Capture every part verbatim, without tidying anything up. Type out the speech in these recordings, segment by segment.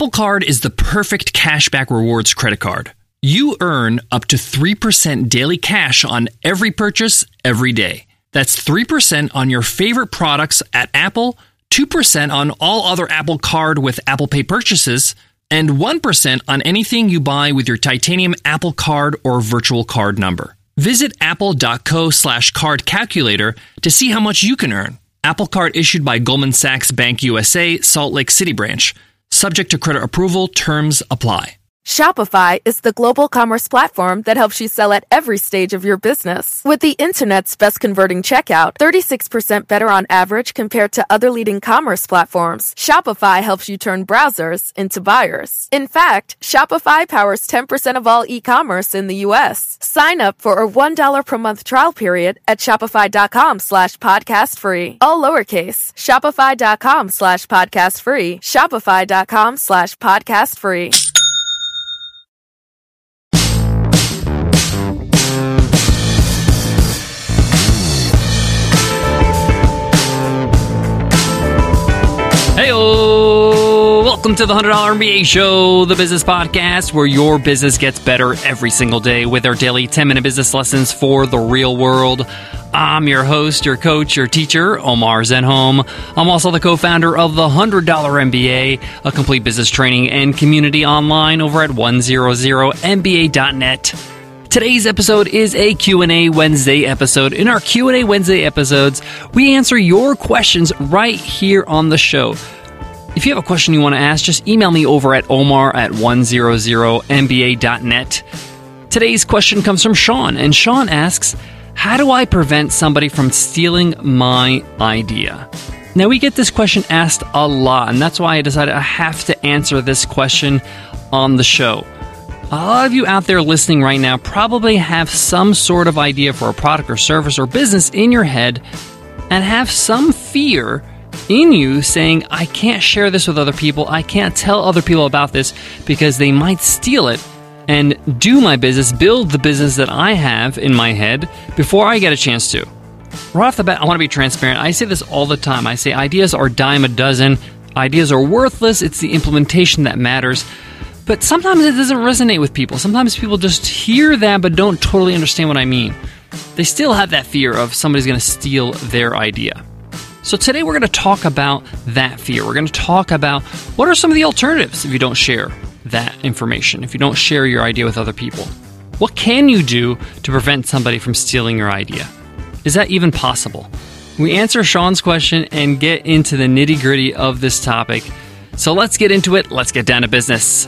Apple Card is the perfect cashback rewards credit card. You earn up to three percent daily cash on every purchase every day. That's three percent on your favorite products at Apple, two percent on all other Apple Card with Apple Pay purchases, and one percent on anything you buy with your titanium Apple Card or virtual card number. Visit apple.co slash card calculator to see how much you can earn. Apple Card issued by Goldman Sachs Bank U S A, Salt Lake City branch. Subject to credit approval, terms apply. Shopify is the global commerce platform that helps you sell at every stage of your business. With the internet's best converting checkout, thirty-six percent better on average compared to other leading commerce platforms, Shopify helps you turn browsers into buyers. In fact, Shopify powers ten percent of all e-commerce in the U S. Sign up for a one dollar per month trial period at shopify.com slash podcast free. All lowercase, shopify.com slash podcast free, shopify.com slash podcast free. Heyo! Welcome to the one hundred dollar M B A Show, the business podcast where your business gets better every single day with our daily ten minute business lessons for the real world. I'm your host, your coach, your teacher, Omar Zenhom. I'm also the co-founder of the one hundred dollar M B A, a complete business training and community online over at one hundred M B A dot net. Today's episode is a Q and A Wednesday episode. In our Q and A Wednesday episodes, we answer your questions right here on the show. If you have a question you want to ask, just email me over at omar at one hundred M B A dot net. Today's question comes from Sean, and Sean asks, how do I prevent somebody from stealing my idea? Now, we get this question asked a lot, and that's why I decided I have to answer this question on the show. A lot of you out there listening right now probably have some sort of idea for a product or service or business in your head and have some fear in you saying, I can't share this with other people, I can't tell other people about this because they might steal it and do my business, build the business that I have in my head before I get a chance to. Right off the bat, I want to be transparent. I say this all the time. I say ideas are a dime a dozen. Ideas are worthless. It's the implementation that matters. But sometimes it doesn't resonate with people. Sometimes people just hear that but don't totally understand what I mean. They still have that fear of somebody's going to steal their idea. So today we're going to talk about that fear. We're going to talk about what are some of the alternatives if you don't share that information, if you don't share your idea with other people. What can you do to prevent somebody from stealing your idea? Is that even possible? We answer Sean's question and get into the nitty-gritty of this topic. So let's get into it. Let's get down to business.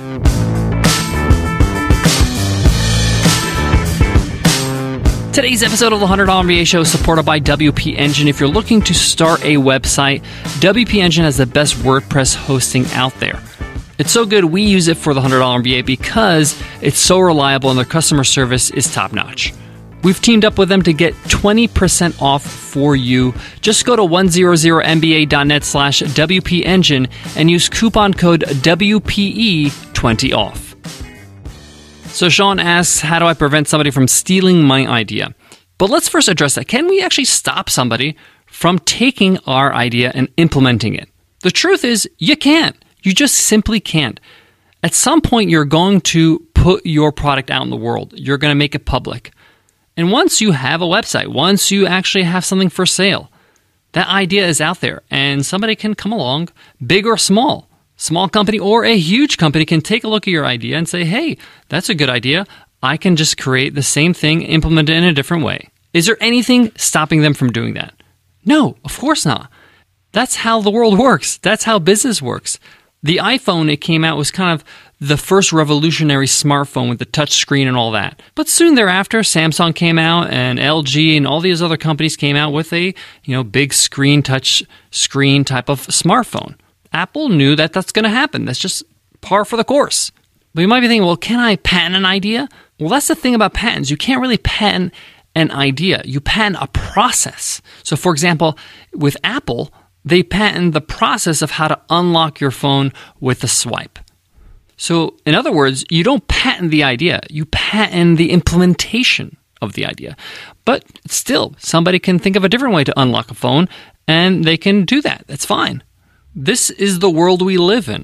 Today's episode of the one hundred dollar M B A Show is supported by W P Engine. If you're looking to start a website, W P Engine has the best WordPress hosting out there. It's so good, we use it for the one hundred dollar M B A because it's so reliable and their customer service is top-notch. We've teamed up with them to get twenty percent off for you. Just go to one hundred M B A dot net slash W P Engine and use coupon code W P E twenty off. So Sean asks, how do I prevent somebody from stealing my idea? But let's first address that. Can we actually stop somebody from taking our idea and implementing it? The truth is, you can't. You just simply can't. At some point, you're going to put your product out in the world. You're going to make it public. And once you have a website, once you actually have something for sale, that idea is out there and somebody can come along, big or small, small company or a huge company can take a look at your idea and say, hey, that's a good idea. I can just create the same thing, implement it in a different way. Is there anything stopping them from doing that? No, of course not. That's how the world works. That's how business works. The iPhone, it came out, was kind of the first revolutionary smartphone with the touch screen and all that. But soon thereafter, Samsung came out and L G and all these other companies came out with a, you know, big screen, touch screen type of smartphone. Apple knew that that's going to happen. That's just par for the course. But you might be thinking, well, can I patent an idea? Well, that's the thing about patents. You can't really patent an idea. You patent a process. So, for example, with Apple, they patent the process of how to unlock your phone with a swipe. So, in other words, you don't patent the idea. You patent the implementation of the idea. But still, somebody can think of a different way to unlock a phone, and they can do that. That's fine. This is the world we live in.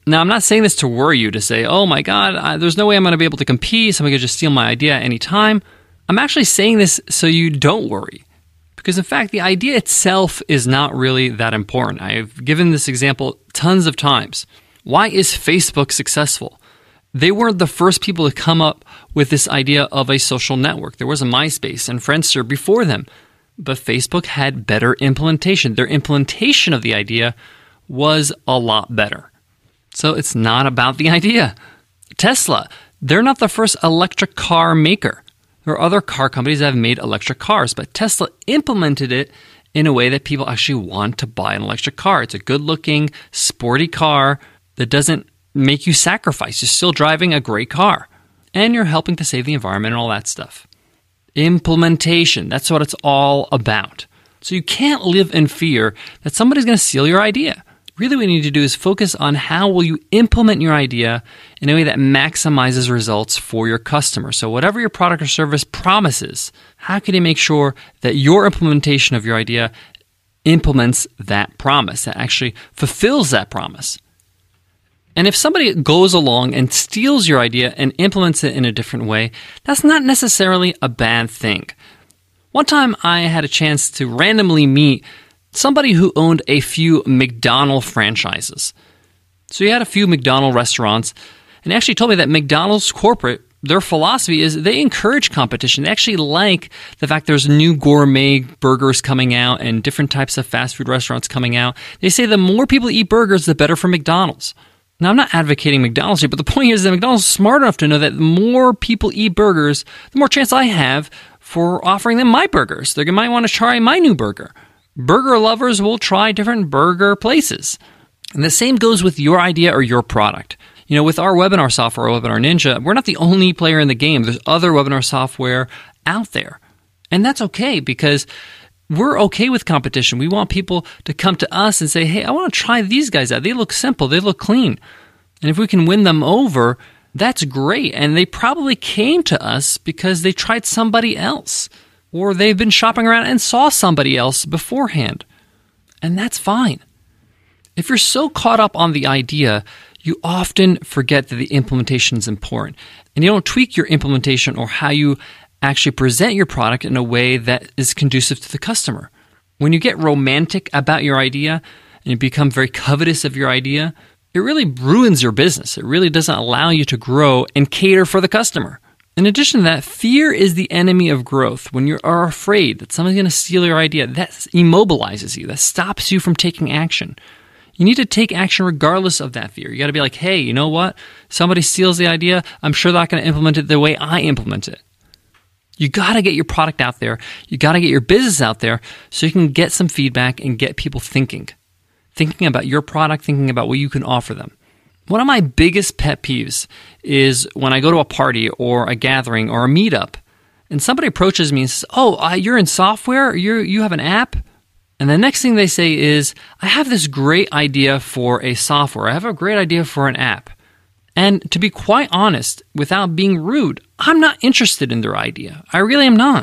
Now, I'm not saying this to worry you, to say, oh my God, I, there's no way I'm going to be able to compete. Somebody could just steal my idea at any time. I'm actually saying this so you don't worry. Because in fact, the idea itself is not really that important. I've given this example tons of times. Why is Facebook successful? They weren't the first people to come up with this idea of a social network. There was a MySpace and Friendster before them. But Facebook had better implementation. Their implementation of the idea was a lot better. So it's not about the idea. Tesla, they're not the first electric car maker. There are other car companies that have made electric cars, but Tesla implemented it in a way that people actually want to buy an electric car. It's a good-looking, sporty car that doesn't make you sacrifice. You're still driving a great car, and you're helping to save the environment and all that stuff. Implementation, that's what it's all about. So you can't live in fear that somebody's going to steal your idea. Really what you need to do is focus on how will you implement your idea in a way that maximizes results for your customer. So whatever your product or service promises, how can you make sure that your implementation of your idea implements that promise, that actually fulfills that promise? And if somebody goes along and steals your idea and implements it in a different way, that's not necessarily a bad thing. One time I had a chance to randomly meet somebody who owned a few McDonald's franchises. So he had a few McDonald's restaurants, and he actually told me that McDonald's corporate, their philosophy is they encourage competition. They actually like the fact there's new gourmet burgers coming out and different types of fast food restaurants coming out. They say the more people eat burgers, the better for McDonald's. Now, I'm not advocating McDonald's here, but the point here is that McDonald's is smart enough to know that the more people eat burgers, the more chance I have for offering them my burgers. They might want to try my new burger. Burger lovers will try different burger places. And the same goes with your idea or your product. You know, with our webinar software, Webinar Ninja, we're not the only player in the game. There's other webinar software out there. And that's okay because we're okay with competition. We want people to come to us and say, hey, I want to try these guys out. They look simple. They look clean. And if we can win them over, that's great. And they probably came to us because they tried somebody else. Or they've been shopping around and saw somebody else beforehand. And that's fine. If you're so caught up on the idea, you often forget that the implementation is important. And you don't tweak your implementation or how you actually present your product in a way that is conducive to the customer. When you get romantic about your idea and you become very covetous of your idea, it really ruins your business. It really doesn't allow you to grow and cater for the customer. In addition to that, fear is the enemy of growth. When you are afraid that somebody's going to steal your idea, that immobilizes you. That stops you from taking action. You need to take action regardless of that fear. You got to be like, hey, you know what? Somebody steals the idea. I'm sure they're not going to implement it the way I implement it. You got to get your product out there. You got to get your business out there so you can get some feedback and get people thinking. Thinking about your product, thinking about what you can offer them. One of my biggest pet peeves is when I go to a party or a gathering or a meetup and somebody approaches me and says, oh, uh, you're in software? You you have an app? And the next thing they say is, I have this great idea for a software. I have a great idea for an app. And to be quite honest, without being rude, I'm not interested in their idea. I really am not.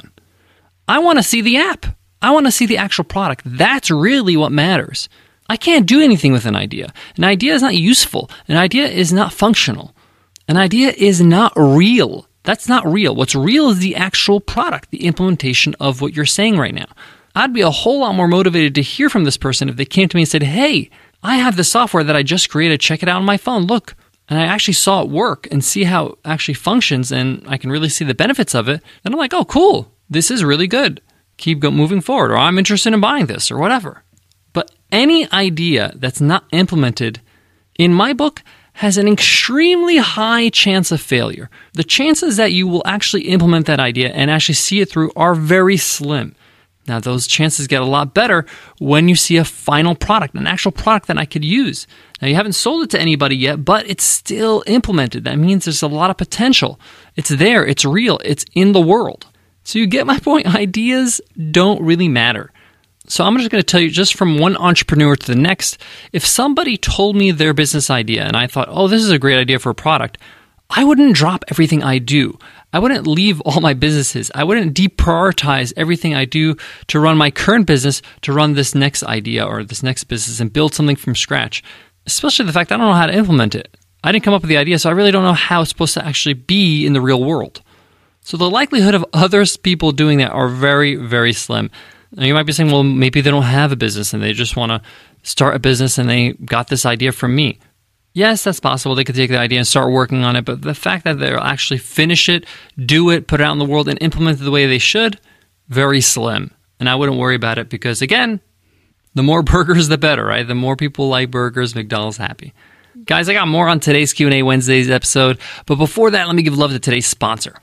I want to see the app. I want to see the actual product. That's really what matters. I can't do anything with an idea. An idea is not useful. An idea is not functional. An idea is not real. That's not real. What's real is the actual product, the implementation of what you're saying right now. I'd be a whole lot more motivated to hear from this person if they came to me and said, hey, I have this software that I just created. Check it out on my phone. Look. And I actually saw it work and see how it actually functions and I can really see the benefits of it. And I'm like, oh, cool. This is really good. Keep go- moving forward. Or I'm interested in buying this or whatever. But any idea that's not implemented, in my book, has an extremely high chance of failure. The chances that you will actually implement that idea and actually see it through are very slim. Now, those chances get a lot better when you see a final product, an actual product that I could use. Now, you haven't sold it to anybody yet, but it's still implemented. That means there's a lot of potential. It's there. It's real. It's in the world. So you get my point. Ideas don't really matter. So I'm just going to tell you, just from one entrepreneur to the next, if somebody told me their business idea and I thought, oh, this is a great idea for a product, I wouldn't drop everything I do. I wouldn't leave all my businesses. I wouldn't deprioritize everything I do to run my current business to run this next idea or this next business and build something from scratch. especially the fact that I don't know how to implement it. I didn't come up with the idea, so I really don't know how it's supposed to actually be in the real world. So the likelihood of other people doing that are very, very slim. Now you might be saying, well, maybe they don't have a business and they just want to start a business and they got this idea from me. Yes, that's possible. They could take the idea and start working on it, but the fact that they'll actually finish it, do it, put it out in the world, and implement it the way they should, very slim. And I wouldn't worry about it because, again, the more burgers, the better, right? The more people like burgers, McDonald's happy. Guys, I got more on today's Q and A Wednesdays episode, but before that, let me give love to today's sponsor.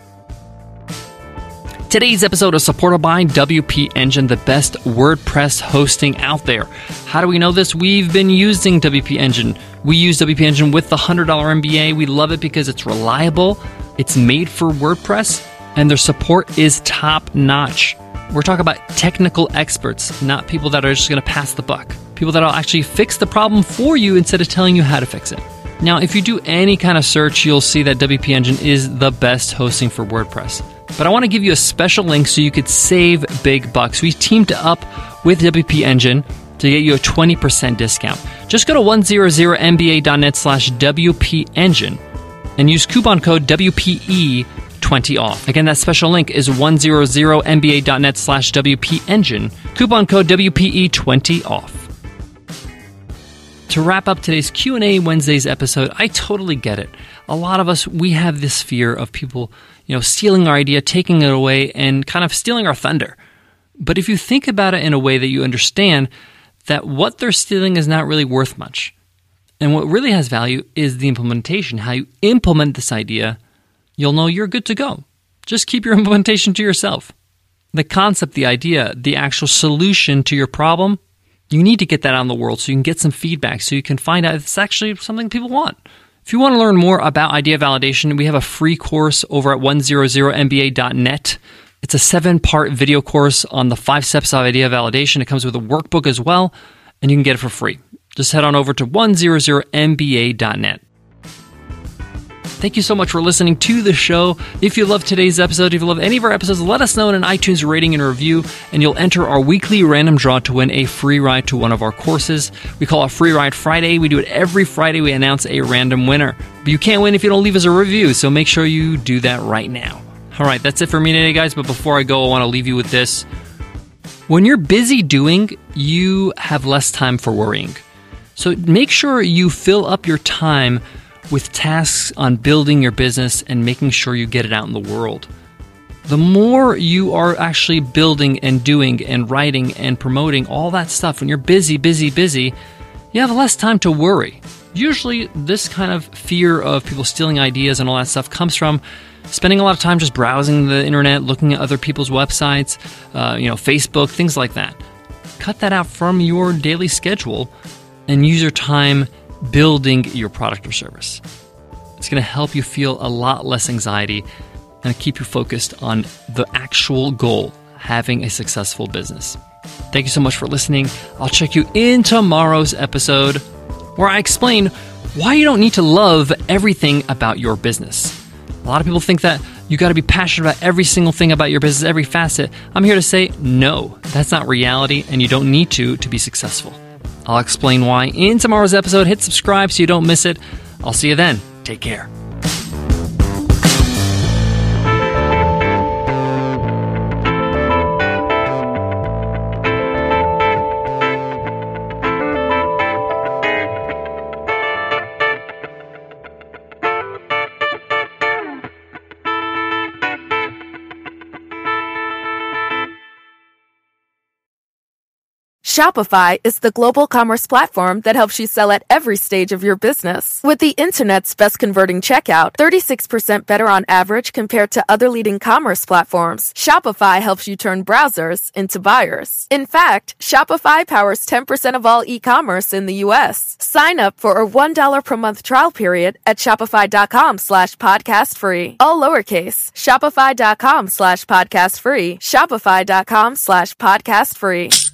Today's episode is supported by W P Engine, the best WordPress hosting out there. How do we know this? We've been using W P Engine. We use W P Engine with the one hundred dollars M B A. We love it because it's reliable, it's made for WordPress, and their support is top-notch. We're talking about technical experts, not people that are just going to pass the buck. People that will actually fix the problem for you instead of telling you how to fix it. Now, if you do any kind of search, you'll see that W P Engine is the best hosting for WordPress. But I want to give you a special link so you could save big bucks. We teamed up with W P Engine to get you a twenty percent discount. Just go to one hundred M B A dot net slash W P Engine and use coupon code W P E twenty off. Again, that special link is one hundred M B A dot net slash W P Engine, coupon code W P E twenty off. To wrap up today's Q and A Wednesdays episode, I totally get it. A lot of us, we have this fear of people, you know, stealing our idea, taking it away, and kind of stealing our thunder. But if you think about it in a way that you understand that what they're stealing is not really worth much, and what really has value is the implementation, how you implement this idea, you'll know you're good to go. Just keep your implementation to yourself. The concept, the idea, the actual solution to your problem, you need to get that out in the world so you can get some feedback, so you can find out if it's actually something people want. If you want to learn more about idea validation, we have a free course over at one hundred M B A dot net. It's a seven-part video course on the five steps of idea validation. It comes with a workbook as well, and you can get it for free. Just head on over to one hundred M B A dot net. Thank you so much for listening to the show. If you love today's episode, if you love any of our episodes, let us know in an iTunes rating and review, and you'll enter our weekly random draw to win a free ride to one of our courses. We call it Free Ride Friday. We do it every Friday. We announce a random winner. But you can't win if you don't leave us a review, so make sure you do that right now. All right, that's it for me today, guys. But before I go, I want to leave you with this. When you're busy doing, you have less time for worrying. So make sure you fill up your time with tasks on building your business and making sure you get it out in the world. The more you are actually building and doing and writing and promoting all that stuff, when you're busy, busy, busy, you have less time to worry. Usually this kind of fear of people stealing ideas and all that stuff comes from spending a lot of time just browsing the internet, looking at other people's websites, uh, you know, Facebook, things like that. Cut that out from your daily schedule and use your time building your product or service. It's going to help you feel a lot less anxiety and keep you focused on the actual goal, having a successful business. Thank you so much for listening. I'll check you in tomorrow's episode where I explain why you don't need to love everything about your business. A lot of people think that you got to be passionate about every single thing about your business, every facet. I'm here to say, no, that's not reality, and you don't need to to be successful. I'll explain why in tomorrow's episode. Hit subscribe so you don't miss it. I'll see you then. Take care. Shopify is the global commerce platform that helps you sell at every stage of your business. With the internet's best converting checkout, thirty-six percent better on average compared to other leading commerce platforms, Shopify helps you turn browsers into buyers. In fact, Shopify powers ten percent of all e-commerce in the U S. Sign up for a one dollar per month trial period at shopify.com slash podcast free. All lowercase, shopify.com slash podcast free, shopify.com slash podcast free.